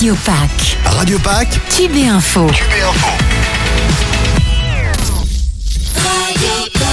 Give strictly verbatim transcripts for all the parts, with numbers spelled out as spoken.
Radio Pack. Radio Pack. Tube et Info. Tube et Info. Radio Pack.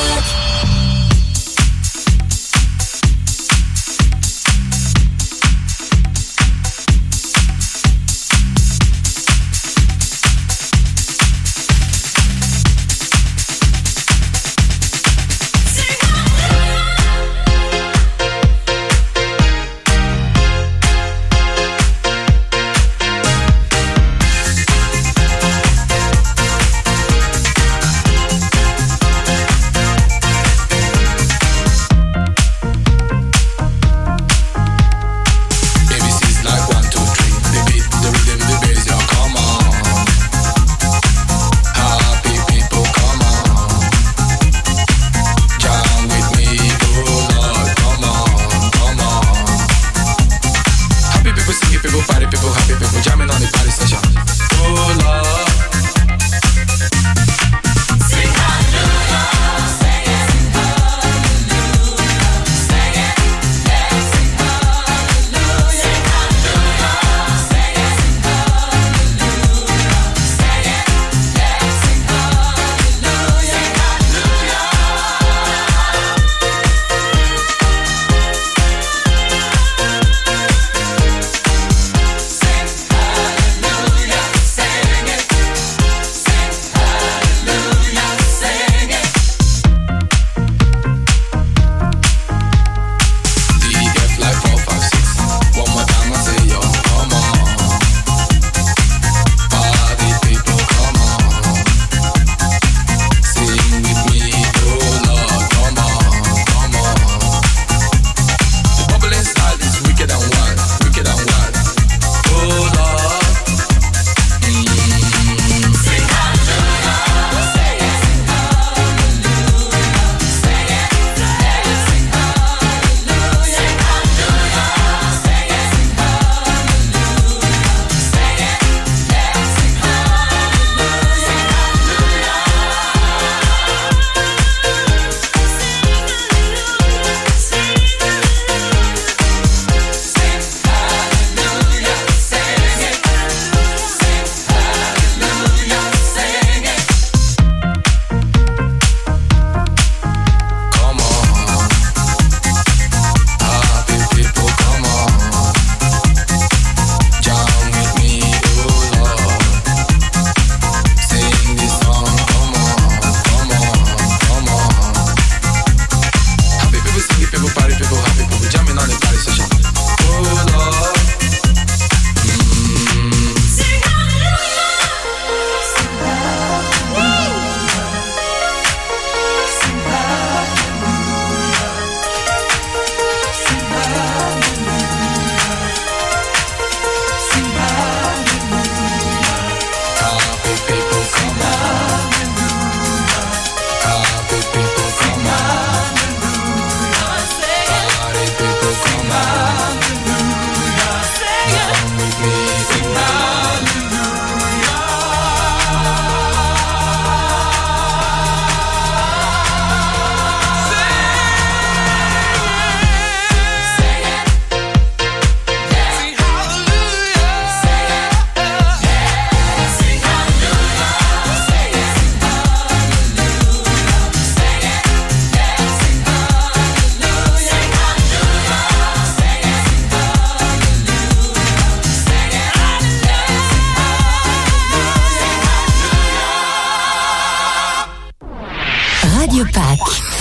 Radio Pack.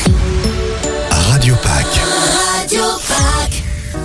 Radio Pack. Radio Pack.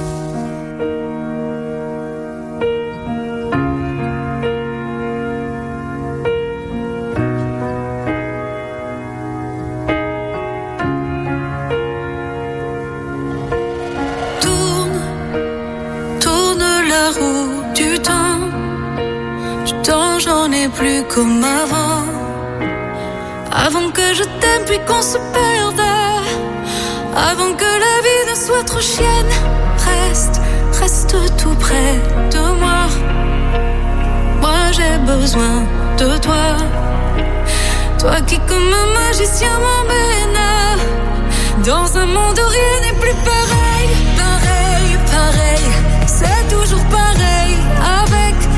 Tourne, tourne la roue du temps. Du temps, j'en ai plus comme avant. Avant que je t'aime puis qu'on se perde. Avant que la vie ne soit trop chienne. Reste, reste tout près de moi. Moi j'ai besoin de toi. Toi qui comme un magicien m'emmène dans un monde où rien n'est plus pareil. Pareil, pareil, c'est toujours pareil. Avec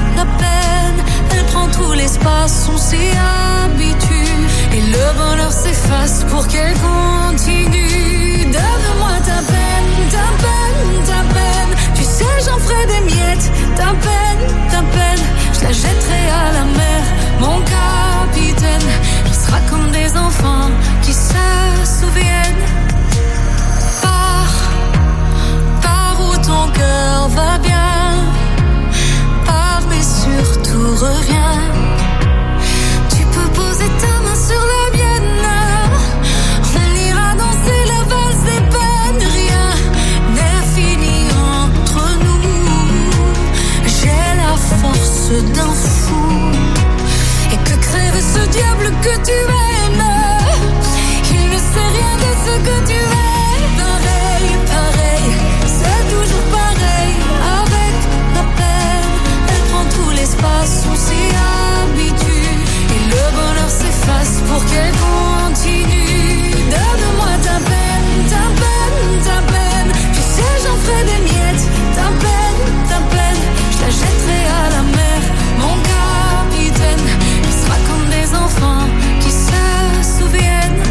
d'un fou. Et que crève ce diable que tu aimes. Il ne sait rien de ce que tu es. Pareil, pareil, c'est toujours pareil. Avec la peine, elle prend tout l'espace, on s'y habitue. Et le bonheur s'efface pour qu'elle continue. Donne-moi ta peine, ta peine, ta peine. Tu sais, j'en ferai des miettes. Ta peine, ta peine, je la jetterai à la mer. Mon capitaine, il sera comme des enfants qui se souviennent.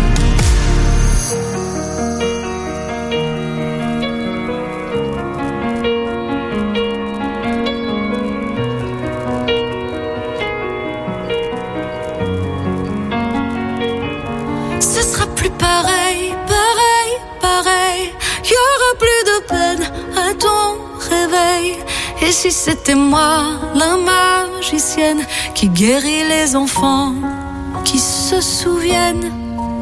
Ce sera plus pareil, pareil, pareil. Y aura plus de peine à ton réveil. Et si c'était moi, la magicienne, qui guérit les enfants, qui se souviennent.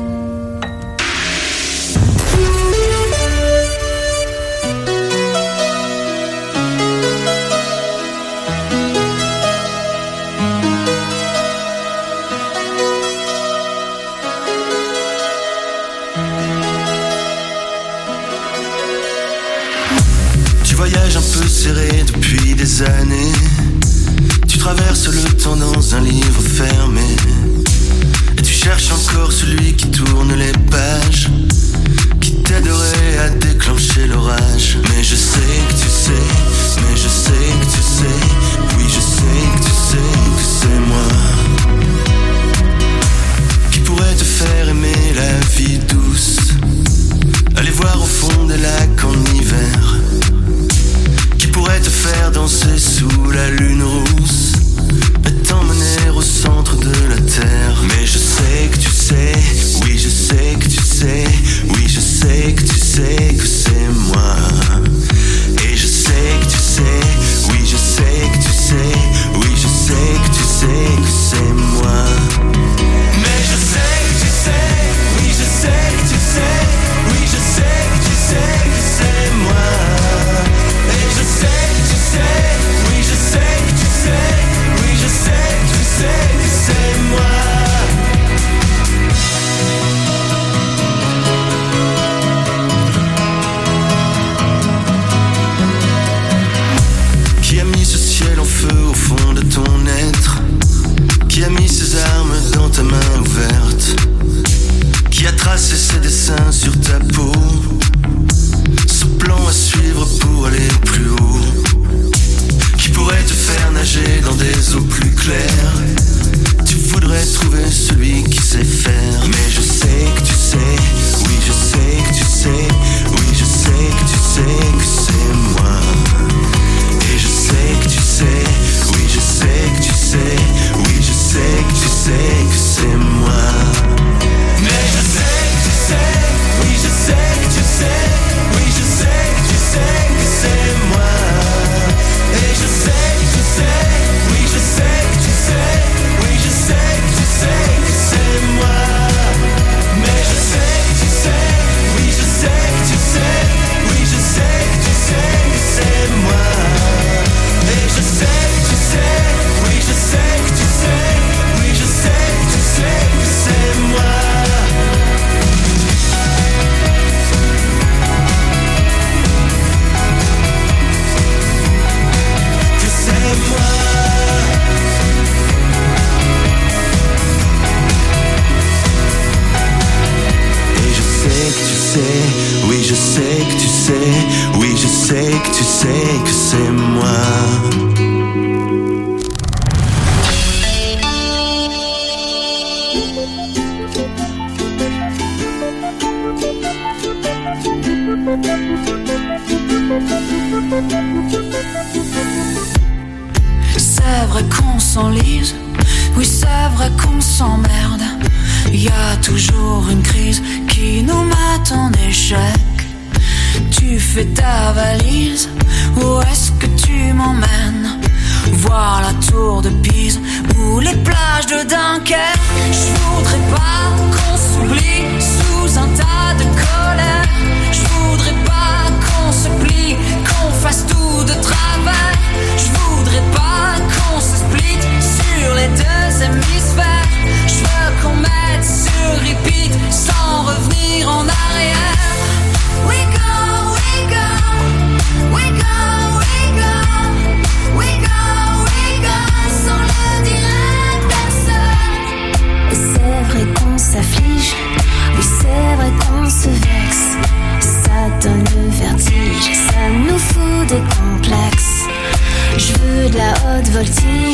Serré depuis des années, tu traverses le temps dans un livre fermé, et tu cherches encore celui qui tourne les pages, qui t'aiderait à déclencher l'orage. Mais je sais que tu sais, mais je sais que tu sais, oui je sais que tu sais que c'est moi, qui pourrait te faire aimer la vie douce, aller voir au fond des lacs en hiver, pourrait te faire danser sous la lune rousse et t'emmener au centre de la terre. Mais je sais que tu sais, oui je sais que tu sais, oui je sais que tu sais que c'est moi. Et je sais que tu sais, oui je sais que tu sais, oui je sais que tu sais que c'est moi. Mais je sais que tu sais, oui je sais que tu sais, oui je sais que tu sais que c'est moi. Je sais que tu sais, oui je sais que tu sais, oui je sais que tu sais que c'est moi. Qui a mis ce ciel en feu au fond de ton être, qui a mis ses armes dans ta main ouverte, qui a tracé ses dessins sur ta peau, ce plan à suivre pour aller plus haut, qui pourrait te faire nager dans des eaux plus claires. Tu voudrais trouver celui qui sait faire. Mais je sais que tu sais, oui je sais que tu sais, oui je sais que tu sais que c'est moi. Et je sais que tu sais, oui je sais que tu sais, oui je sais que tu sais que c'est moi. Mais je sais que tu sais, oui je sais que tu sais, oui je sais que tu sais que c'est moi. Et je sais que tu sais, oui je sais que tu sais, oui je sais que tu sais que c'est moi. Mais je sais que tu sais, oui je sais que tu sais, oui je sais que tu sais que c'est moi. Et je sais que tu sais, oui je sais que tu sais, oui je sais que tu sais que c'est moi. Oui je sais que tu sais, oui je sais que tu sais que c'est moi. C'est vrai qu'on s'enlise, oui c'est vrai qu'on s'emmerde. Y a toujours une crise qui nous met en échec. Tu fais ta valise, où est-ce que tu m'emmènes? Voir la tour de Pise ou les plages de Dunkerque. Je voudrais pas qu'on s'oublie sous un tas de colère. Je voudrais pas qu'on se plie, qu'on fasse tout de travers. Je voudrais pas qu'on s'explique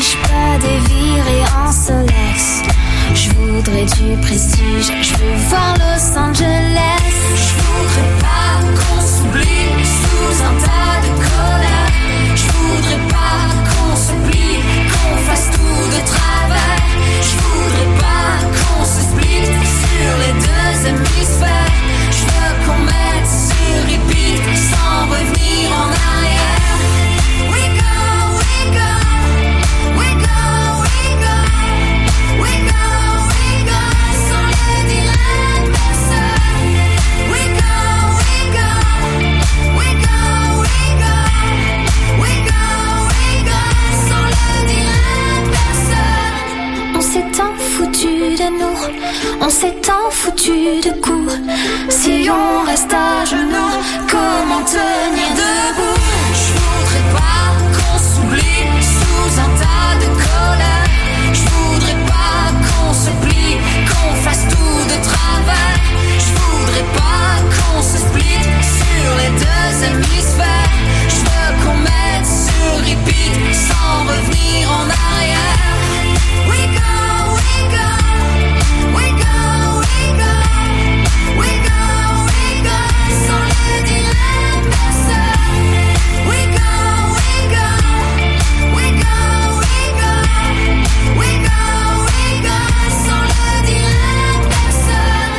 suis-je pas dévirée en Solex? Je voudrais du prestige, je veux voir Los Angeles. Je voudrais pas qu'on s'oublie sous un tas de colère. Je voudrais pas qu'on se plie, qu'on fasse tout de travers. Je voudrais pas qu'on se split sur les deux hémisphères. Je veux qu'on mette sur repeat sans revenir en arrière. We go, we go, we go, we go, we go, we go, sans le dire à personne. We go, we go, we go, we go, we go, we go, sans le dire à personne. On s'est tant foutu de nous, on s'est tant foutu de coups. Si on reste à genoux, comment tenir debout? Je voudrais pas qu'on s'oublie sous un tas de colère. Je voudrais pas qu'on se plie, qu'on fasse tout de travers. Je voudrais pas qu'on se split sur les deux hémisphères. Je veux qu'on mette sur repeat sans revenir en arrière. We go, we go, we go, we go, we go, we go, sans le dire à personne. We go, we go, we go, we go, we go, we go, sans le dire à personne.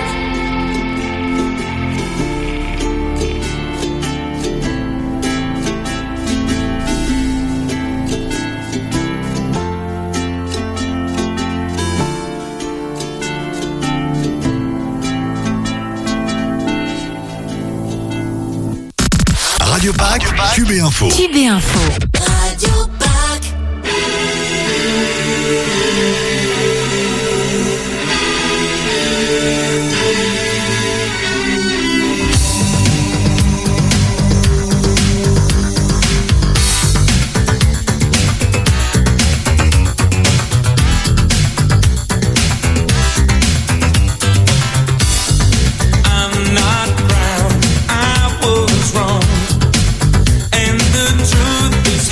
Radio Pack, Q B Info. Q B Info. Radio Pack. I'm not proud, I was wrong, and the truth is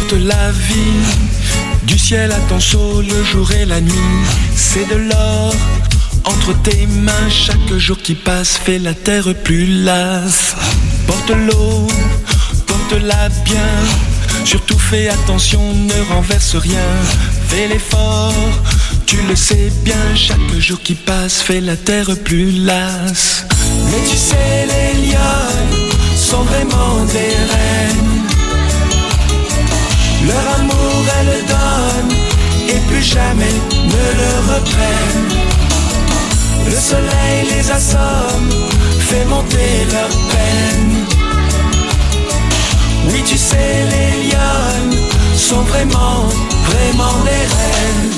porte la vie. Du ciel à ton chaud, le jour et la nuit. C'est de l'or entre tes mains. Chaque jour qui passe fait la terre plus lasse. Porte l'eau, porte-la bien. Surtout fais attention, ne renverse rien. Fais l'effort, tu le sais bien. Chaque jour qui passe fait la terre plus lasse. Mais tu sais, les lionnes sont vraiment des reines. Leur amour elles donnent et plus jamais ne le reprennent. Le soleil les assomme, fait monter leur peine. Oui, tu sais, les lionnes sont vraiment, vraiment des reines.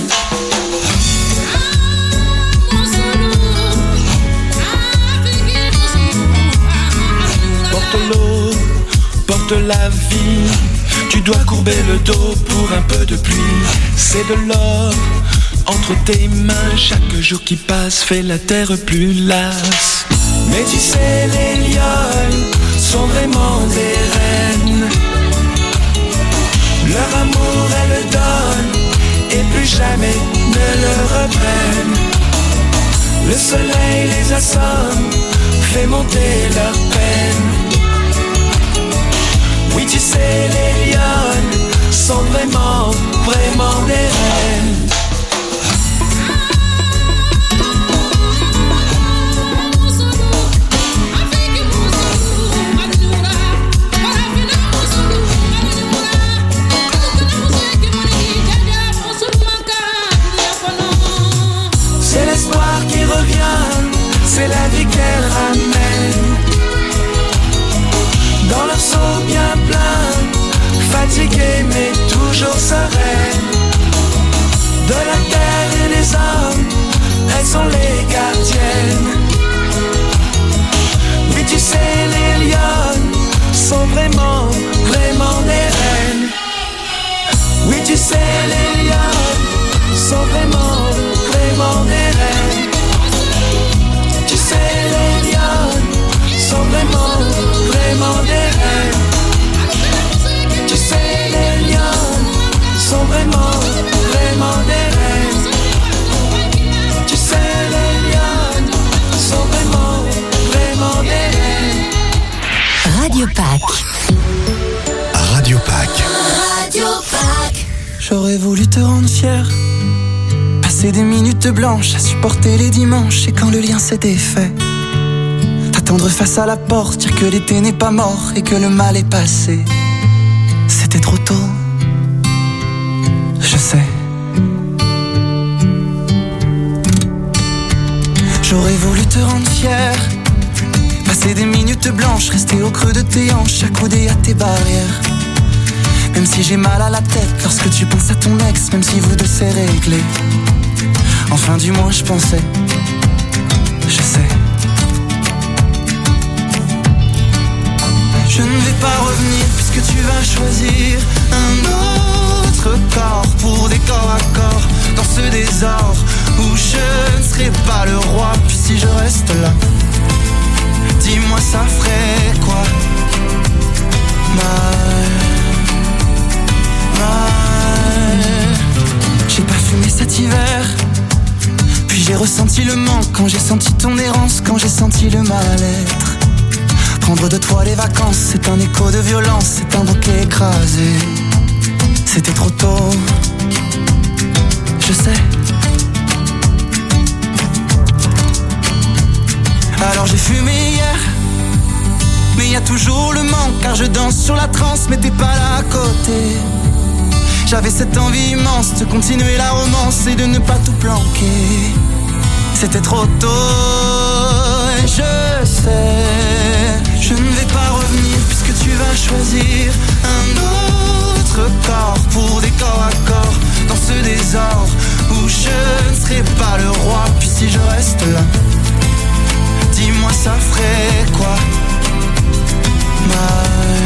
Porte l'eau, porte la vie. Tu dois courber le dos pour un peu de pluie. C'est de l'or entre tes mains. Chaque jour qui passe fait la terre plus lasse. Mais tu sais, les lionnes sont vraiment des reines. Leur amour elles donnent et plus jamais ne le reprennent. Le soleil les assomme, fait monter leur peine. Oui, tu sais, les lionnes sont vraiment, vraiment des reines. C'est l'espoir qui revient, c'est la vie qu'elle ramène. Dans leur seau bien plein, fatiguée mais toujours sereine. De la terre et des hommes, elles sont les gardiennes. Oui, tu sais, les lionnes sont vraiment, vraiment des reines. Oui, tu sais, les lionnes sont vraiment, vraiment des reines. Tu sais, les lionnes sont vraiment, vraiment des reines. Tu sais, les lionnes sont vraiment, vraiment des reines. Tu sais, les lionnes sont vraiment, vraiment des reines. Radio Pâques. Radio Pâques. Radio Pâques. J'aurais voulu te rendre fier, passer des minutes blanches à supporter les dimanches. Et quand le lien s'est défait, t'attendre face à la porte, dire que l'été n'est pas mort et que le mal est passé. C'était trop tôt, je sais. J'aurais voulu te rendre fier, passer des minutes blanches, rester au creux de tes hanches, accoudé à tes barrières. Même si j'ai mal à la tête lorsque tu penses à ton ex, même si vous deux c'est réglé. Enfin du moins je pensais, je sais. Je ne vais pas revenir puisque tu vas choisir un autre corps pour des corps à corps dans ce désordre où je ne serai pas le roi. Puis si je reste là, dis-moi ça ferait quoi? Mal, mal. J'ai pas fumé cet hiver, puis j'ai ressenti le manque quand j'ai senti ton errance, quand j'ai senti le mal-être. Prendre de toi les vacances, c'est un écho de violence, c'est un bouquet écrasé. C'était trop tôt, je sais. Alors j'ai fumé hier, mais y a toujours le manque, car je danse sur la transe, mais t'es pas là à côté. J'avais cette envie immense de continuer la romance et de ne pas tout planquer. C'était trop tôt, et je sais. Je ne vais pas revenir puisque tu vas choisir un autre corps pour des corps à corps dans ce désordre où je ne serai pas le roi. Puis si je reste là, dis-moi ça ferait quoi? Mal,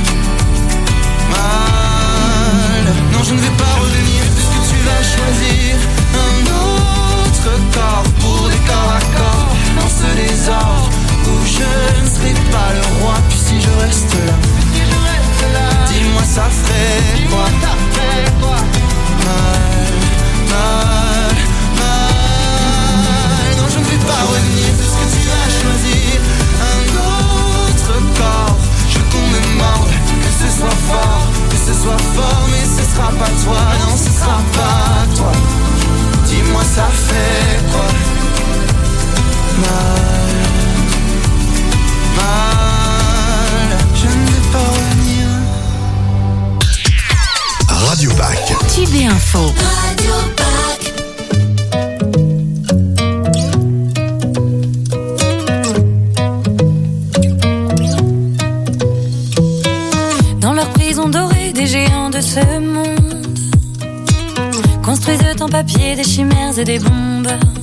mal. Non, je ne vais pas revenir puisque tu vas choisir un autre corps pour des corps à corps dans ce désordre où je ne serai pas le roi. Puis si je reste là, si je reste là, ça ferait quoi? Mal, mal, mal. Non, je ne vais pas revenir puisque tu vas choisir un autre corps. Je veux qu'on me morde, que ce soit fort, que ce soit fort, mais ce sera pas toi, non, ce sera pas toi. Dis-moi ça fait quoi? Mal, mal, je ne vais pas revenir. Radio Pack. Tube et Info. Radio Pack. Dans leur prison dorée, des géants de ce monde construisent en papier des chimères et des bombes.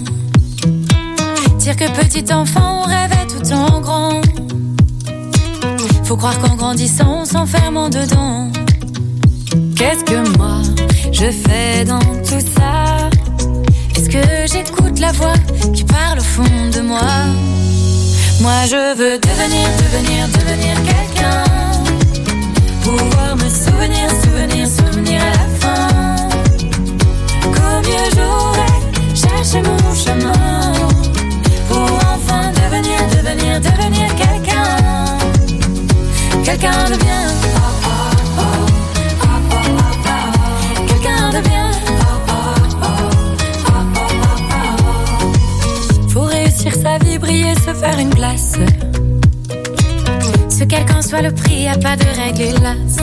Dire que petit enfant on rêvait tout en grand. Faut croire qu'en grandissant on s'enferme dedans. Qu'est-ce que moi je fais dans tout ça? Est-ce que j'écoute la voix qui parle au fond de moi? Moi je veux devenir, devenir, devenir quelqu'un. Pouvoir me souvenir, souvenir, souvenir à la fin. Qu'au mieux j'aurais cherché mon chemin pour enfin devenir, devenir, devenir quelqu'un. Quelqu'un de bien. Quelqu'un de bien. Faut réussir sa vie, briller, se faire une place. Ce quel qu'en soit le prix, y a pas de règle hélas.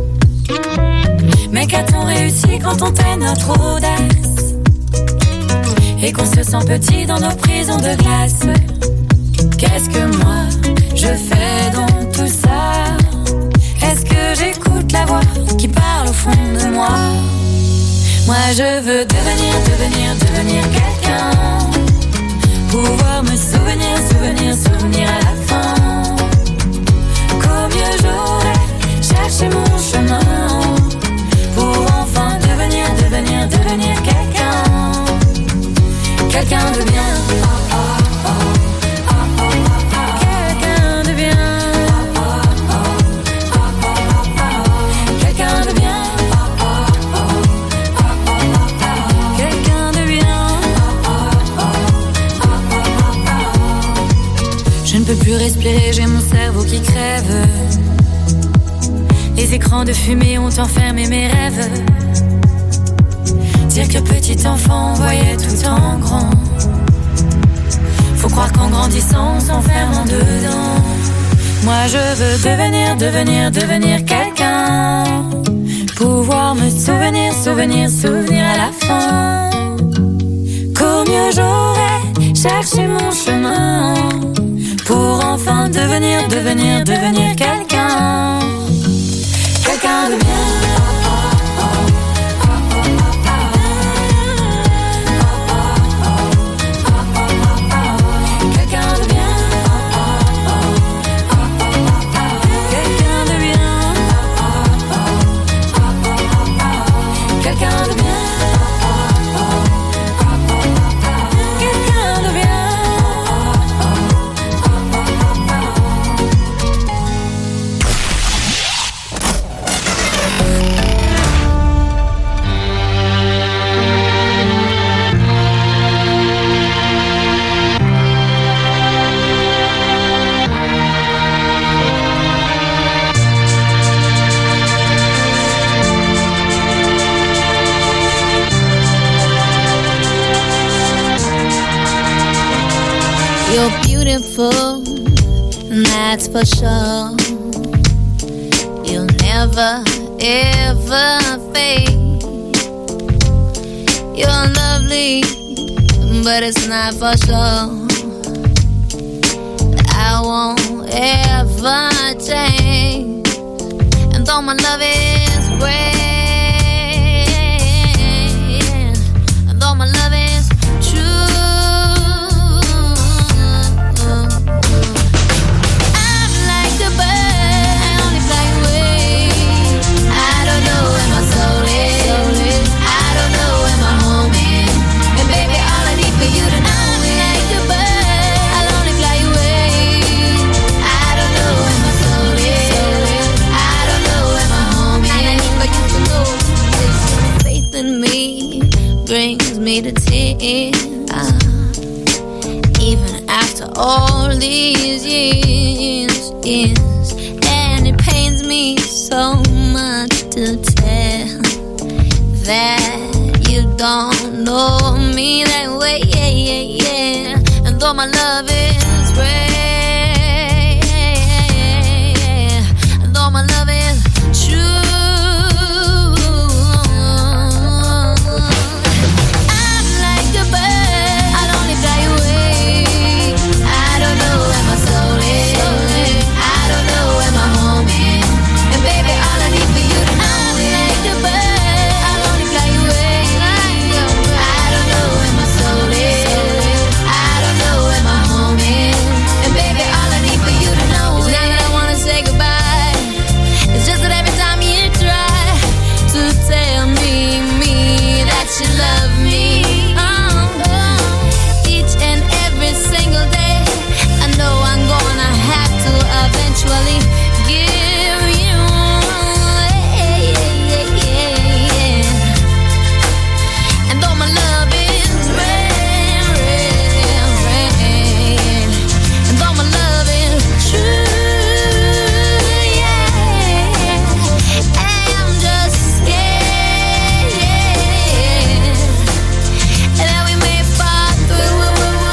Mais qu'a-t-on réussi quand on tait notre audace et qu'on se sent petit dans nos prisons de glace? Qu'est-ce que moi je fais dans tout ça? Est-ce que j'écoute la voix qui parle au fond de moi? Moi je veux devenir, devenir, devenir quelqu'un. Pouvoir me souvenir, souvenir, souvenir à la fin. Qu'au mieux j'aurais cherché mon chemin pour enfin devenir, devenir, devenir quelqu'un. Quelqu'un de bien. Quelqu'un de bien. Quelqu'un de bien. Quelqu'un de bien. Je ne peux plus respirer, j'ai mon cerveau qui crève. Les écrans de fumée ont enfermé mes rêves. Dire que petit enfant on voyait tout en grand. Faut croire qu'en grandissant on s'enferme en dedans. Moi je veux devenir, devenir, devenir quelqu'un. Pouvoir me souvenir, souvenir, souvenir à la fin. Qu'au mieux j'aurais cherché mon chemin pour enfin devenir, devenir, devenir quelqu'un. Quelqu'un de bien. Quelqu'un de bien. Quelqu'un de bien. Quelqu'un de bien. Quelqu'un de bien. You're beautiful, that's for sure. You'll never, ever fade. You're lovely, but it's not for sure. I won't ever change. And though my love is great, and though my love is true, I'm like the bird, I only fly away. I don't know where my soul is, I don't know where my home is. And baby, all I need for you to know is like the bird, I'll only fly away. I don't know where my soul is, I don't know where my home is. me to tears. Even after all these years, years, and it pains me so much to tell that you don't know me that way, yeah, yeah, yeah. And though my love is great, and though my love is true, I'm like a bird, I'll only fly away. I don't know where my soul is, I don't know where my home is, and baby, all I need for you to know, I'm like a bird, I'll only fly away. I don't know where my soul is, I don't know where my home is, and baby, all I need for you to know is not that I wanna say goodbye. It's just that every time you try to tell me, me, that you love me, oh, each and every single day, I know I'm gonna have to eventually give you away, yeah, yeah, yeah. And though my love is rare, rare, rare, and though my love is true, yeah, I'm just scared, yeah, that we may fall through,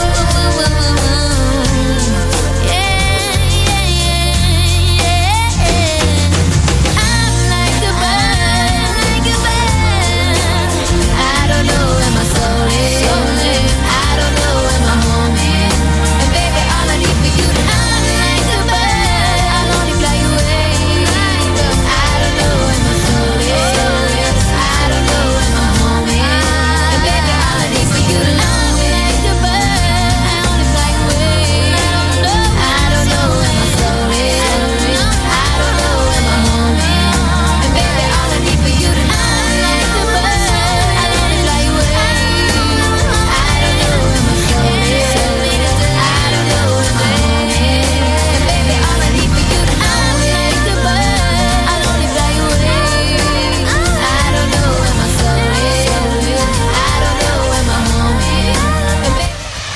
yeah, yeah, yeah. I'm like a bird, like a bird. I don't know where my soul is, I don't know where my home is, and baby, all I need for you to know, I'm like a bird, I'll only fly away. I don't know where my soul is, I don't know where my home is, and baby, all I need for you to know, I'm like a bird, I only fly away. I don't know where my soul is, I don't know where my home is, and baby, all I need for you to know, I'm like a bird, I only fly away. I don't know where my soul is, I don't know where my home is, and baby, all I need for you to know, I'm like a bird, I only fly away. I don't know where my soul is, I don't know where my home is, and baby.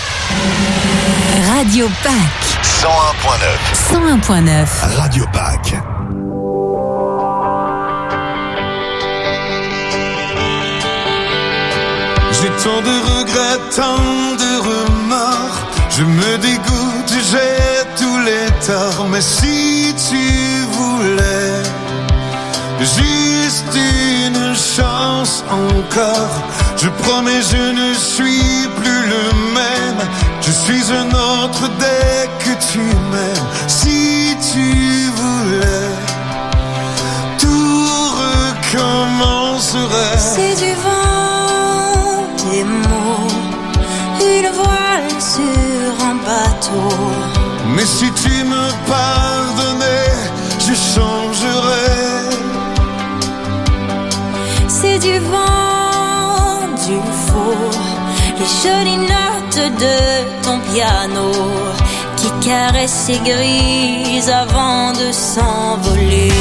Radio Pâques, cent un point neuf. cent un point neuf. Radio Pâques. J'ai tant de regrets, tant de remords. Je me dégoûte, j'ai tous les torts. Mais si tu voulais juste une chance encore, je promets, je ne suis plus le même. Je suis un autre dès que tu m'aimes. Si tu voulais, tout recommencerait. C'est du vent, des mots, une voile sur un bateau. Mais si tu me pardonnais, je changerais. C'est du vent, du faux, les jolies notes de ton piano qui caressent ses grises avant de s'envoler.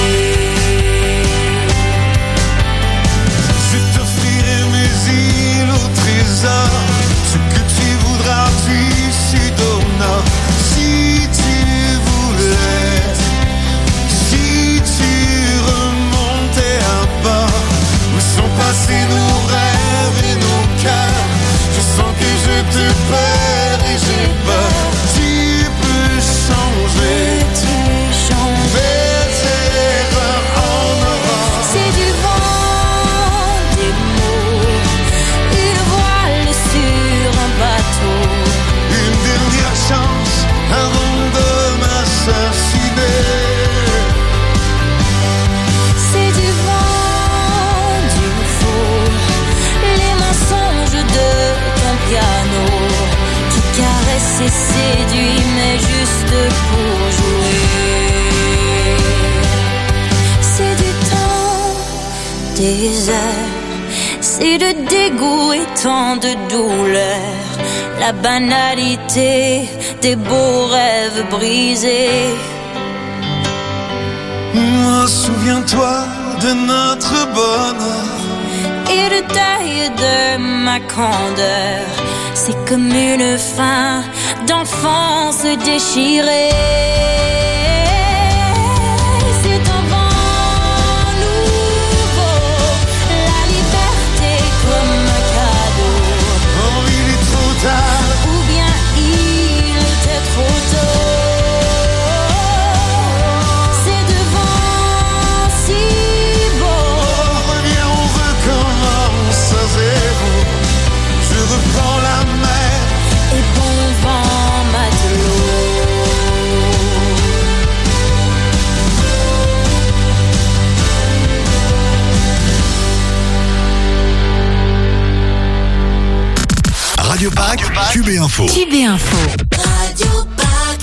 Je t'offrirai mes îles au trésor. Ce que tu voudras, tu sud au nord. Si tu voulais, si tu remontais à bord, où sont passés nos rêves et nos cœurs. Je sens que je te perds et j'ai peur. Tu peux changer, Tu changes. mes erreurs en aurore. C'est du vent, des mots, une voile sur un bateau. Une dernière chance avant de m'assassiner. C'est du vent, du faux, les mensonges de ton piano qui caresse et séduit, mais juste pour jouer. C'est du temps, des heures, c'est de dégoût et tant de douleur. La banalité des beaux rêves brisés. Oh, souviens-toi de notre bonheur. Et les détails de ma candeur. C'est comme une fin d'enfance déchirée. C'est un vent nouveau, la liberté comme un cadeau. Oh, il est trop tard. Ou bien il était trop tôt. C'est devant si beau. Oh, reviens, on recommence à zéro. Je reprends la mer. Et bon vent matelot. Radio Pack, Q B Info. Q B Info. Radio Pack.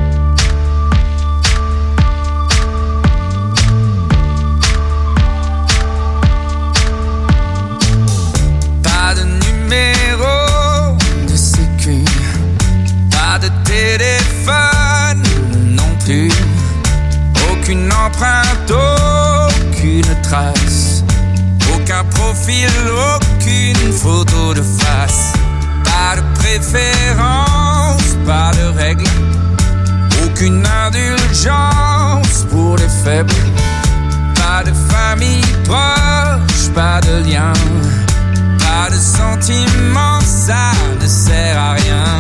Pas de numéro de sécu, pas de téléphone non plus, aucune empreinte, aucune trace, aucun profil, aucune photo de face, pas de préférence, pas de règle, aucune indulgence pour les faibles, pas de famille proche, pas de lien. Pas de sentiments, ça ne sert à rien.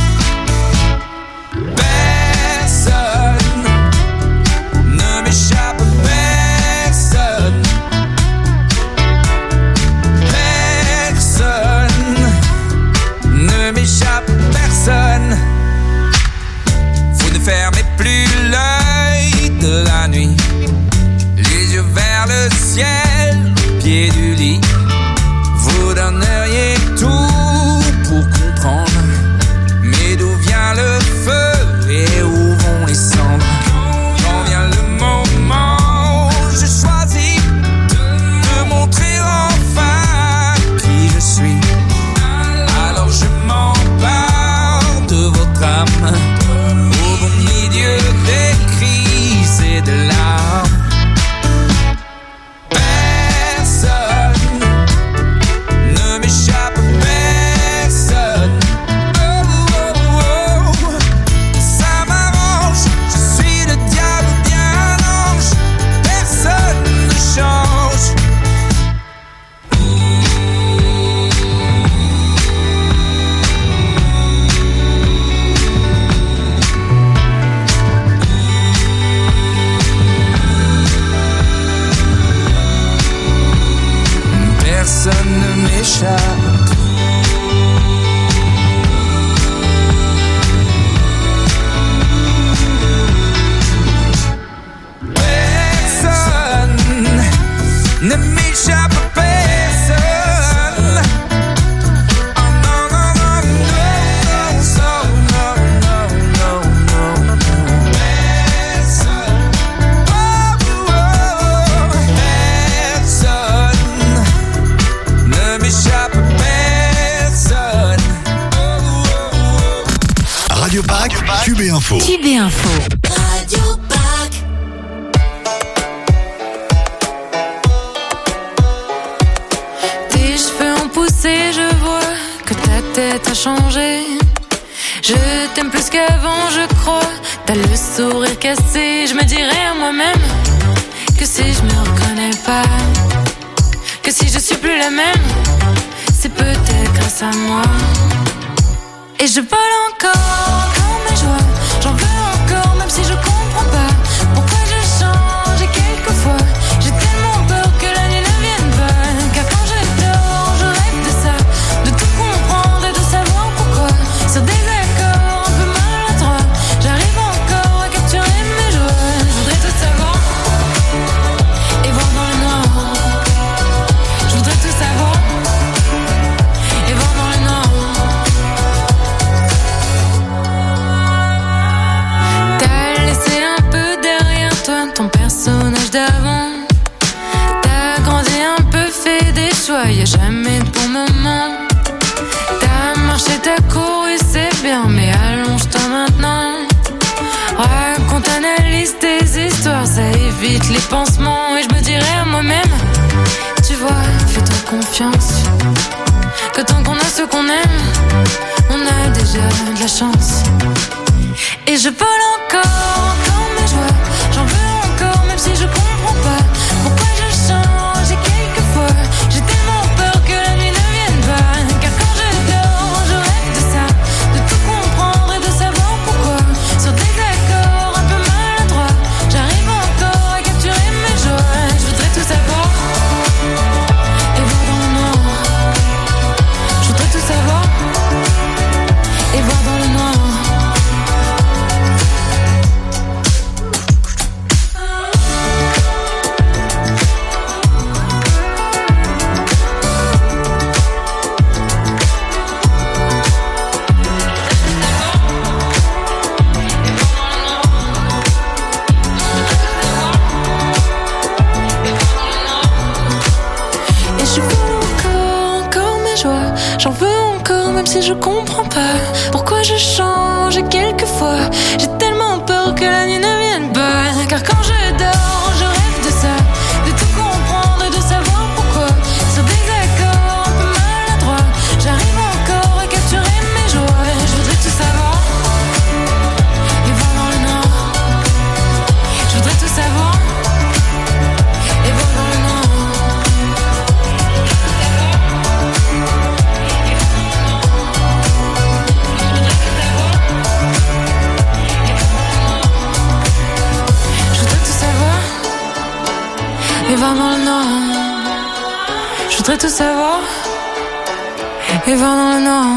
Personne ne m'échappe, personne. Personne ne m'échappe, personne. Vous ne fermez plus l'œil de la nuit, les yeux vers le ciel, pied du lit. Vous donneriez tout pour comprendre, mais d'où vient le feu et où vont les cendres? Quand vient le moment, je choisis de montrer enfin qui je suis. Alors je m'empare de votre âme, au beau milieu des crises et de larmes. Personne ne m'échappe. Personne ne m'échappe, personne. Oh non, non, non, non, non, non, non, non, personne. Oh, oh, personne ne m'échappe, personne. Radio Pack, Q B Info. Q B Info. Radio Pack. Tes cheveux ont poussé, je vois que ta tête a changé. Je t'aime plus qu'avant, je crois. T'as le sourire cassé. Je me dirais à moi-même que si je me reconnais pas, que si je suis plus la même, c'est peut-être grâce à moi. Et je vole encore quand mes joies, j'en veux encore même si je comprends pas pourquoi je change. Et quelquefois j'ai tellement peur que la nuit ne vienne pas, car quand je dors je rêve de ça, de tout comprendre et de savoir pourquoi. Sur des accords un peu maladroits, j'arrive encore à capturer mes joies. Je voudrais tout savoir et voir dans le noir. Je voudrais tout savoir et voir dans le noir. Ton personnage d'avant, t'as grandi un peu, fait des choix, y'a jamais de bon moment. T'as marché, t'as couru, c'est bien, mais allonge-toi maintenant. Raconte, analyse tes histoires, ça évite les pansements. Et je me dirais à moi-même, tu vois, fais-toi confiance. qu'on aime, on a déjà de la chance. Et je vole encore, encore mes joies. J'en veux encore, même si je comprends pas pourquoi je change. Et quelquefois, j'ai tellement peur que la nuit ne vienne pas. Car quand je dors, je rêve de ça, de tout comprendre et de savoir pourquoi. Sur des accords un peu maladroits, j'arrive encore à capturer mes joies. Je voudrais tout savoir et voir dans le noir. Je voudrais tout savoir et voir dans le noir. J'en veux encore, même si je comprends pas pourquoi je change. Et quelquefois, j'ai tellement peur que la nuit ne vienne pas. Car quand je dors, je rêve de ça, de tout comprendre et de savoir pourquoi. Sur des accords un peu maladroits, j'arrive encore à capturer mes joies. Je voudrais tout savoir et voir dans le noir. Je voudrais tout savoir et voir dans le noir. Et voir dans le noir. Je voudrais tout savoir et voir dans le noir.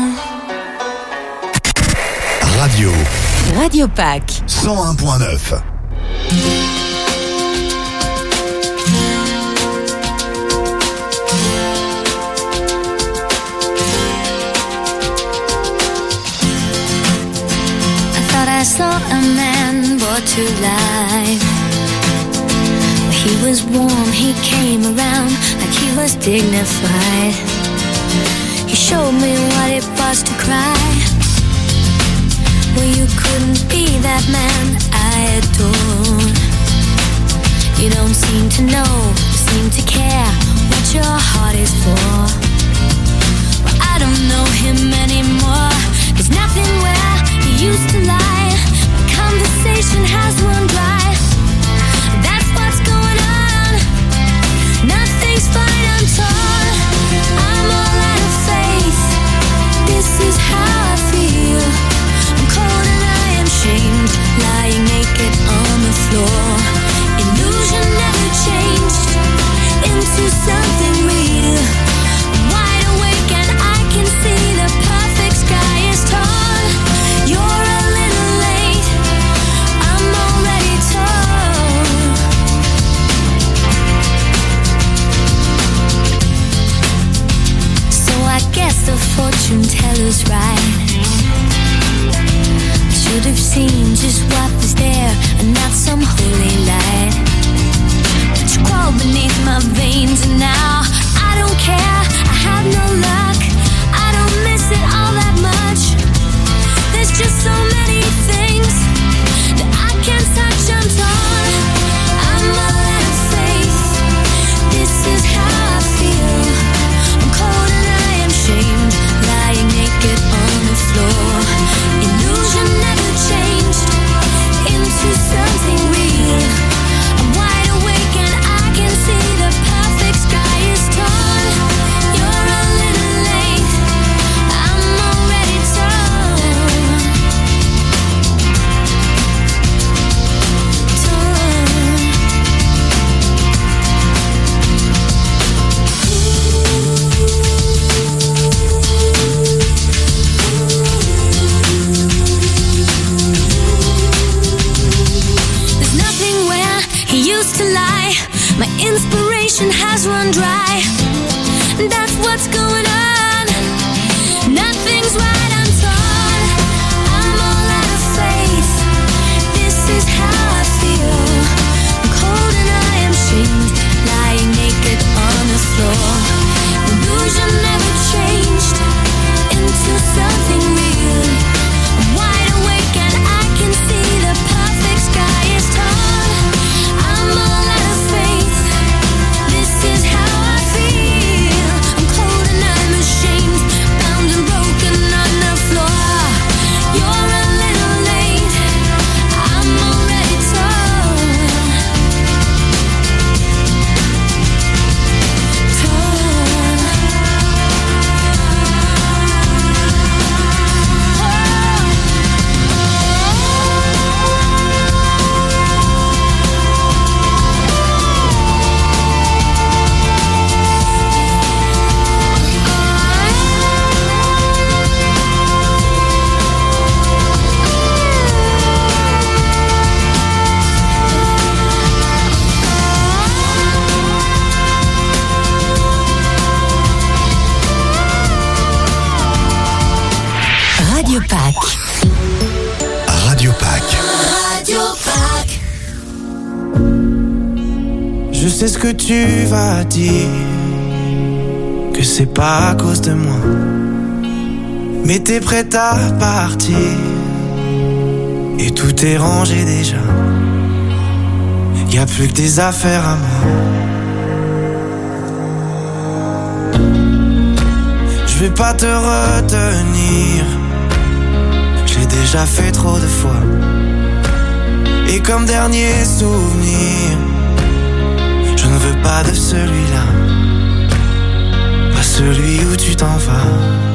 Radio. Radio Pâques. cent un point neuf. I thought I saw a man brought to life. He was warm, he came around like he was dignified. He showed me what it was to cry. Well, you couldn't be that man I adore. You don't seem to know, seem to care what your heart is for. Well, I don't know him anymore. There's nothing where he used to lie. The conversation has run dry. That's what's going on. Nothing's fine, I'm torn. I'm all out of faith. This is how I feel. I'm cold and I am shamed, lying naked on the floor. Illusion never changed into something real. I'm wide awake and I can see the perfect sky is torn. You're a little late, I'm already torn. So I guess the fortune teller's right. I should have seen just what was there and not some holy light. But you crawled beneath my veins and now I don't care, I have no luck. I don't miss it all that much. There's just so many things that I can't touch, I'm torn. I'm all out of faith. This is how I feel. I'm cold and I am shamed, lying naked on the floor. Illusion never changed into something real. I'm wide awake and I can see the perfect sky is torn. You're a little late, I'm already torn. Torn. There's nothing where he used to lie. My inspiration has run dry. That's what's going on. Nothing's right, I'm torn. I'm all out of faith. This is how I feel. I'm cold and I am shamed, lying naked on the floor. Illusion never changed into something real. I'm wide awake and I can see the perfect sky is torn. I'm all out of faith. This is how I feel. I'm cold and I Pâques. Radio Pâques. Radio Pâques. Je sais ce que tu vas dire, que c'est pas à cause de moi, mais t'es prête à partir et tout est rangé déjà. Y'a plus que des affaires à moi. Je vais pas te retenir, j'ai déjà fait trop de fois. Et comme dernier souvenir, je ne veux pas de celui-là, pas celui où tu t'en vas.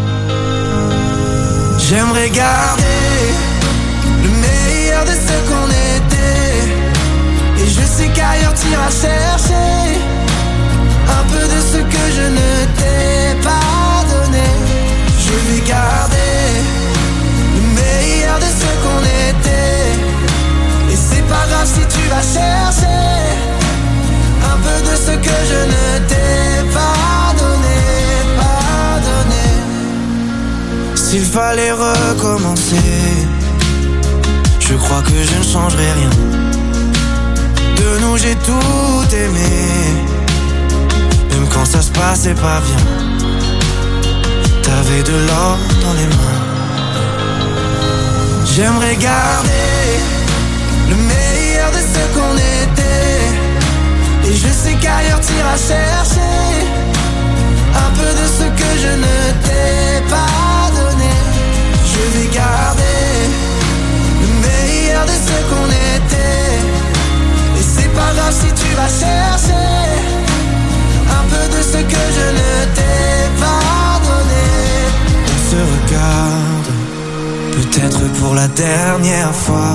J'aimerais garder le meilleur de ce qu'on était, et je sais qu'ailleurs t'iras chercher un peu de ce que je ne t'ai pas donné. Je vais garder le meilleur de ce qu'on était, et c'est pas grave si tu vas chercher un peu de ce que je ne t'ai pas donné, pas donné. S'il fallait recommencer, je crois que je ne changerai rien. De nous j'ai tout aimé, même quand ça se passait pas bien. T'avais de l'or dans les mains. J'aimerais garder le meilleur de ce qu'on était, et je sais qu'ailleurs t'iras chercher un peu de ce que je ne t'ai pas donné. Je vais garder le meilleur de ce qu'on était, et c'est pas grave si tu vas chercher un peu de ce que je ne t'ai pas donné. On se regarde, peut-être pour la dernière fois,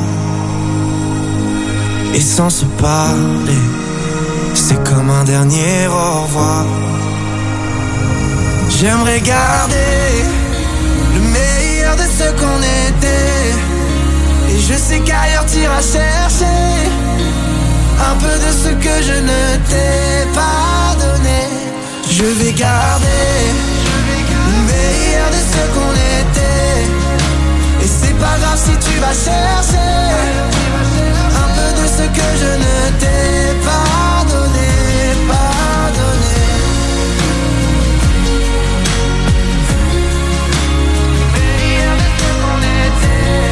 et sans se parler, c'est comme un dernier au revoir. J'aimerais garder le meilleur de ce qu'on était, et je sais qu'ailleurs t'iras chercher un peu de ce que je ne t'ai pas donné. Je vais garder le meilleur de ce qu'on était, et c'est pas grave si tu vas chercher un peu de ce que je ne t'ai pas donné, pas donné. Le meilleur de ce qu'on était,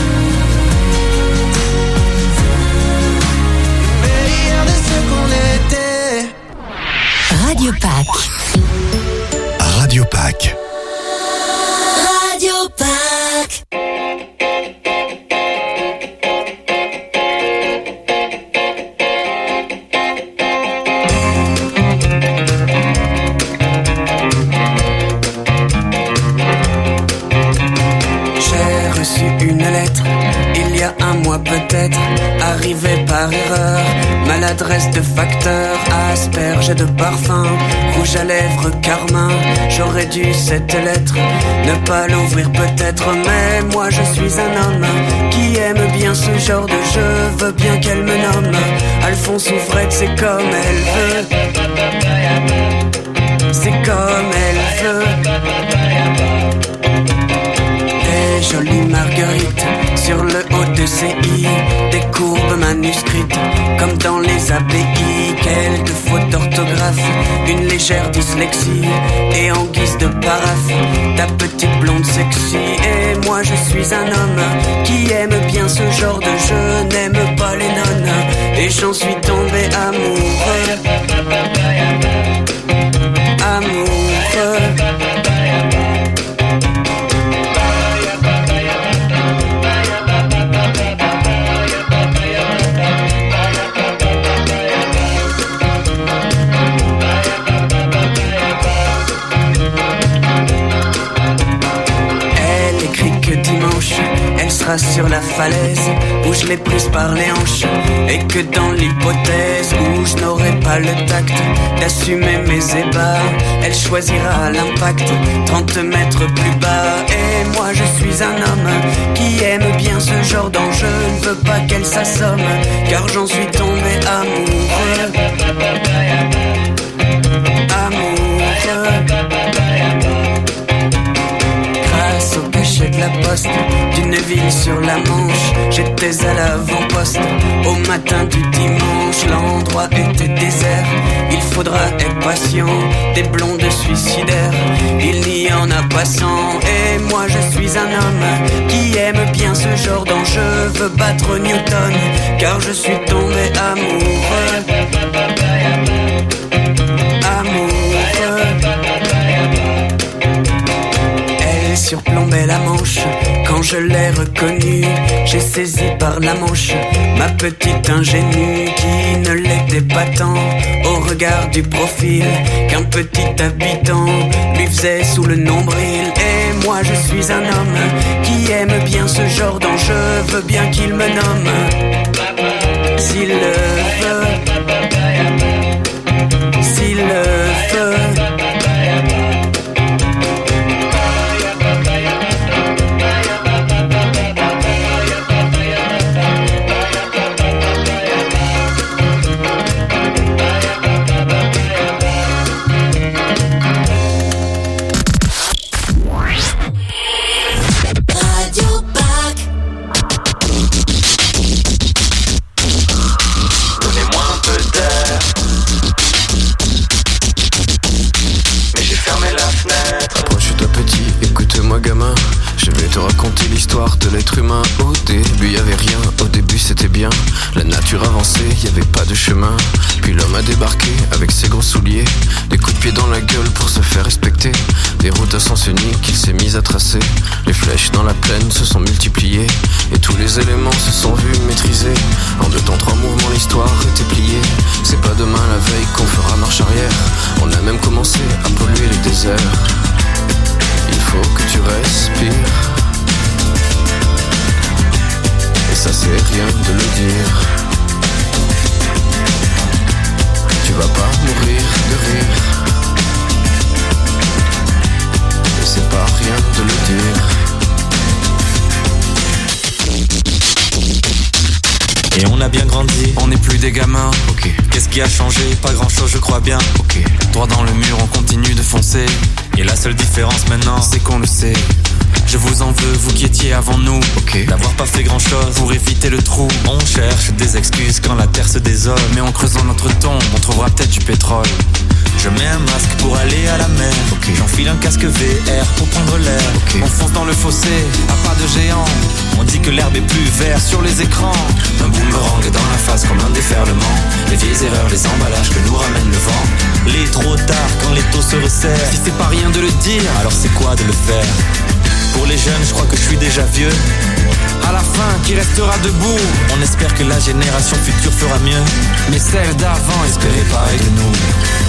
le meilleur de ce qu'on était. Radio Pâques. Radio Pâques. Radio Pâques. Peut-être arrivé par erreur, maladresse de facteur, asperge de parfum, rouge à lèvres carmin. J'aurais dû cette lettre ne pas l'ouvrir peut-être, mais moi je suis un homme qui aime bien ce genre de jeu, veux bien qu'elle me nomme Alphonse Ouvrette, c'est comme elle veut, c'est comme elle veut. Des jolies marguerites sur le haut de ses i, des courbes manuscrites comme dans les A B I, quelques fautes d'orthographe, une légère dyslexie, et en guise de paraphe, ta petite blonde sexy. Et moi je suis un homme qui aime bien ce genre de jeu, n'aime pas les nonnes, et j'en suis tombé amoureux, amoureux. Sur la falaise où je l'ai prise par les hanches, et que dans l'hypothèse où je n'aurai pas le tact d'assumer mes ébats, elle choisira l'impact trente mètres plus bas. Et moi je suis un homme qui aime bien ce genre d'enjeu, ne veux pas qu'elle s'assomme car j'en suis tombé amoureux, amoureux. Grâce au cachet de la poste, sur la Manche, j'étais à l'avant-poste. Au matin du dimanche, l'endroit était désert. Il faudra être patient, des blondes suicidaires, il n'y en a pas cent. Et moi je suis un homme qui aime bien ce genre d'enjeu. Veux battre Newton, car je suis tombé amoureux. Amoureux. Elle surplombait la Manche. Quand je l'ai reconnue, j'ai saisi par la manche ma petite ingénue qui ne l'était pas tant au regard du profil qu'un petit habitant lui faisait sous le nombril. Et moi je suis un homme qui aime bien ce genre d'enjeu, veux bien qu'il me nomme s'il le veut, s'il le veut. Raconter l'histoire de l'être humain. Au début y avait rien, au début c'était bien. La nature avançait, y avait pas de chemin. Puis l'homme a débarqué avec ses gros souliers, des coups de pied dans la gueule pour se faire respecter. Des routes à sens unique qu'il s'est mis à tracer. Les flèches dans la plaine se sont multipliées et tous les éléments se sont vus maîtrisés. En deux temps trois mouvements l'histoire était pliée. C'est pas demain la veille qu'on fera marche arrière. On a même commencé à polluer les déserts. Il faut que tu respires. Et ça c'est rien de le dire. Tu vas pas mourir de rire. Et c'est pas rien de le dire. Et on a bien grandi, on n'est plus des gamins. Ok. Qu'est-ce qui a changé? Pas grand chose je crois bien. Ok. Droit dans le mur, on continue de foncer. Et la seule différence maintenant, c'est qu'on le sait. Je vous en veux, vous qui étiez avant nous, okay. D'avoir pas fait grand chose pour éviter le trou. On cherche des excuses quand la terre se désole, mais en creusant notre tombe, on trouvera peut-être du pétrole. Je mets un masque pour aller à la mer, okay. J'enfile un casque V R pour prendre l'air, okay. On fonce dans le fossé, à pas de géant. On dit que l'herbe est plus verte sur les écrans. Un boomerang dans la face comme un déferlement. Les vieilles erreurs, les emballages que nous ramène le vent. Il est trop tard quand les taux se resserrent. Si c'est pas rien de le dire, alors c'est quoi de le faire? Pour les jeunes, je crois que je suis déjà vieux. À la fin, qui restera debout? On espère que la génération future fera mieux. Mais celle d'avant espérait pareil de nous.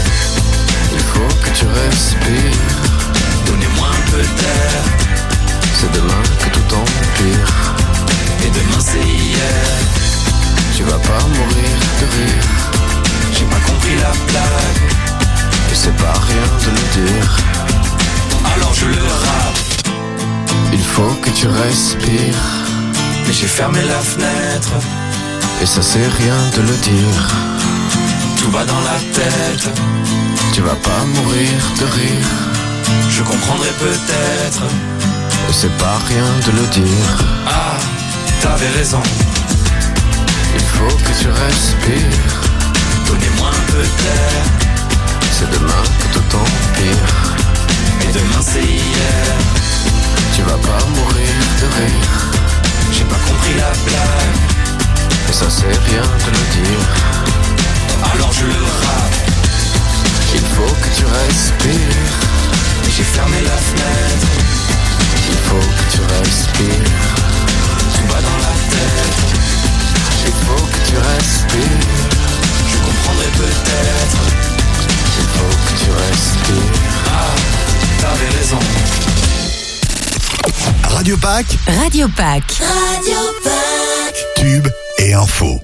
Il faut que tu respires. Donnez-moi un peu d'air. C'est demain que tout empire. Et demain c'est hier. Tu vas pas mourir de rire. J'ai pas compris la blague. Et c'est pas rien de le dire. Alors je le rappe. Il faut que tu respires. Mais j'ai fermé la fenêtre. Et ça c'est rien de le dire. Tout va dans la tête. Tu vas pas mourir de rire. Je comprendrai peut-être. Et c'est pas rien de le dire. Ah, t'avais raison. Il faut que tu respires. Donnez-moi un peu d'air. C'est demain que tout empire. Et demain c'est hier. Tu vas pas mourir de rire. J'ai pas compris la blague. Et ça c'est rien de le dire. Alors je le rappe. Il faut que tu respires. Et j'ai fermé la fenêtre. Il faut que tu respires. Tout va dans la tête. Il faut que tu respires. Je comprendrai peut-être. Il faut que tu respires. Ah, t'avais raison. Radio Pack. Radio Pack. Radio Pack. Tube et info.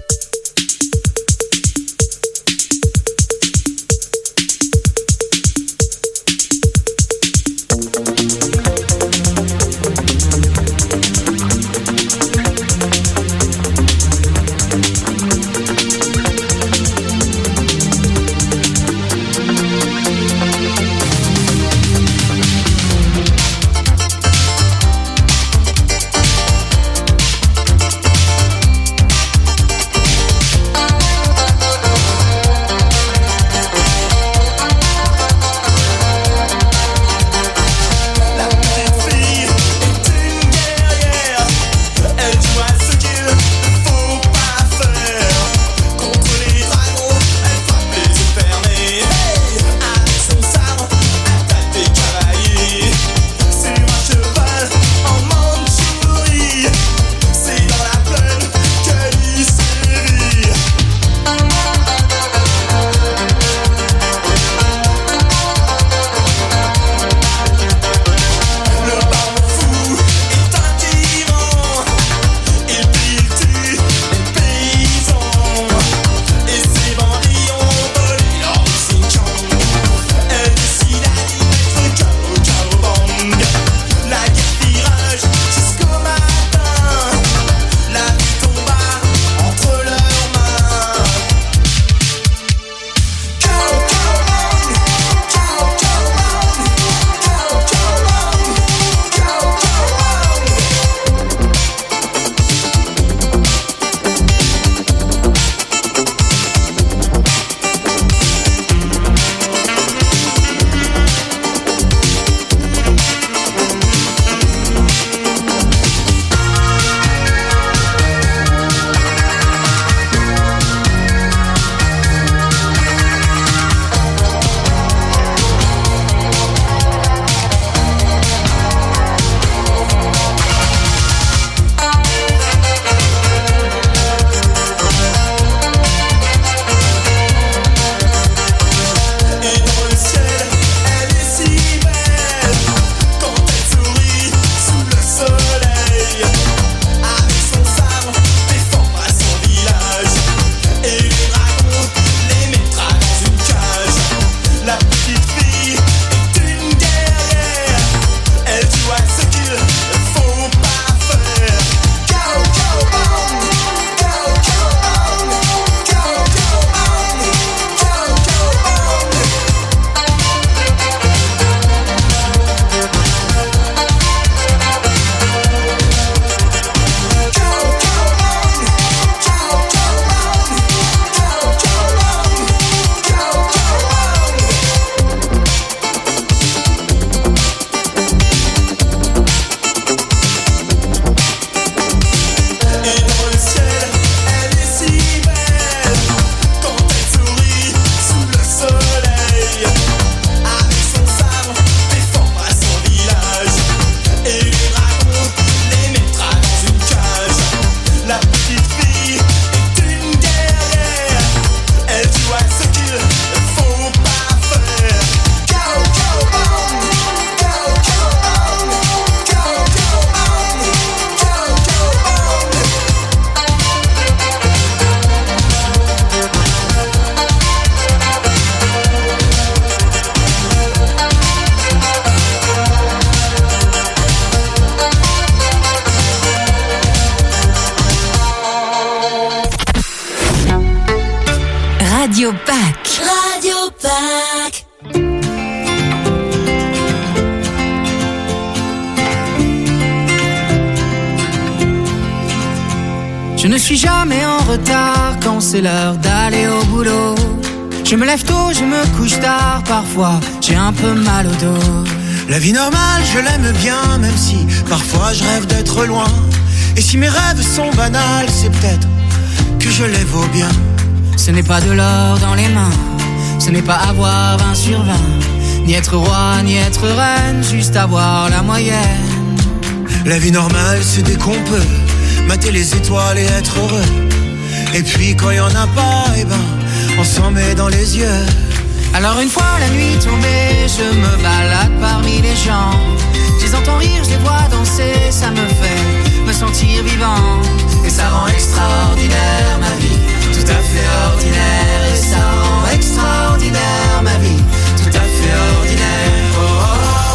ne suis jamais en retard quand c'est l'heure d'aller au boulot. Je me lève tôt, je me couche tard, parfois j'ai un peu mal au dos. La vie normale, je l'aime bien, même si parfois je rêve d'être loin. Et si mes rêves sont banals, c'est peut-être que je les vaux bien. Ce n'est pas de l'or dans les mains, ce n'est pas avoir vingt sur vingt, ni être roi, ni être reine, juste avoir la moyenne. La vie normale, c'est dès qu'on peut mater les étoiles et être heureux. Et puis quand il y en a pas, eh ben, on s'en met dans les yeux. Alors une fois la nuit tombée, je me balade parmi les gens. Je les entends rire, je les vois danser, ça me fait me sentir vivant. Et ça rend extraordinaire ma vie, tout à fait ordinaire. Et ça rend extraordinaire ma vie, tout à fait ordinaire. Oh, oh,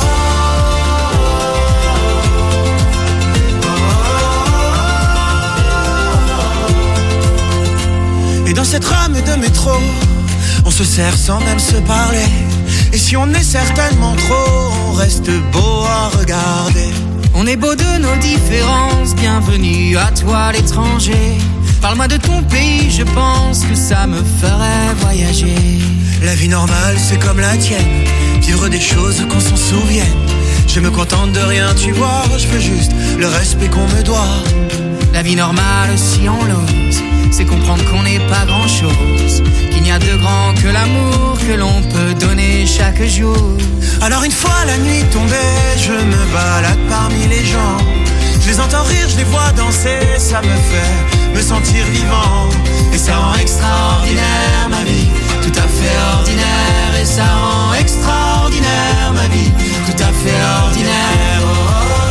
oh, oh. Et dans cette rame de métro, on se serre sans même se parler. Et si on est certainement trop, on reste beau à regarder. On est beau de nos différences, bienvenue à toi l'étranger. Parle-moi de ton pays, je pense que ça me ferait voyager. La vie normale, c'est comme la tienne, vivre des choses qu'on s'en souvienne. Je me contente de rien, tu vois, je veux juste le respect qu'on me doit. La vie normale, si on l'ose, c'est comprendre qu'on n'est pas grand-chose, qu'il n'y a de grand que l'amour que l'on peut donner chaque jour. Alors une fois la nuit tombée, je me balade parmi les gens. Je les entends rire, je les vois danser, ça me fait me sentir vivant. Et ça rend extraordinaire ma vie, tout à fait ordinaire. Et ça rend extraordinaire ma vie, tout à fait ordinaire. Oh, oh,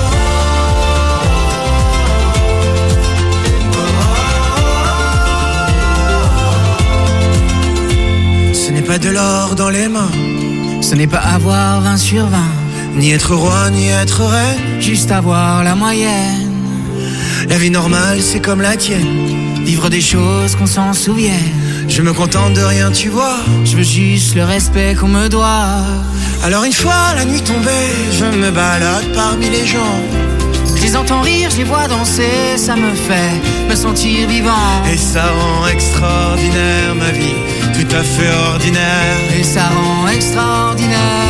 Ce n'est pas de l'or dans les mains, ce n'est pas avoir vingt sur vingt, ni être roi, ni être reine, juste avoir la moyenne. La vie normale, c'est comme la tienne, vivre des choses qu'on s'en souvienne. Je me contente de rien, tu vois, je veux juste le respect qu'on me doit. Alors une fois la nuit tombée, je me balade parmi les gens. Je les entends rire, je les vois danser, ça me fait me sentir vivant. Et ça rend extraordinaire ma vie, tout à fait ordinaire. Et ça rend extraordinaire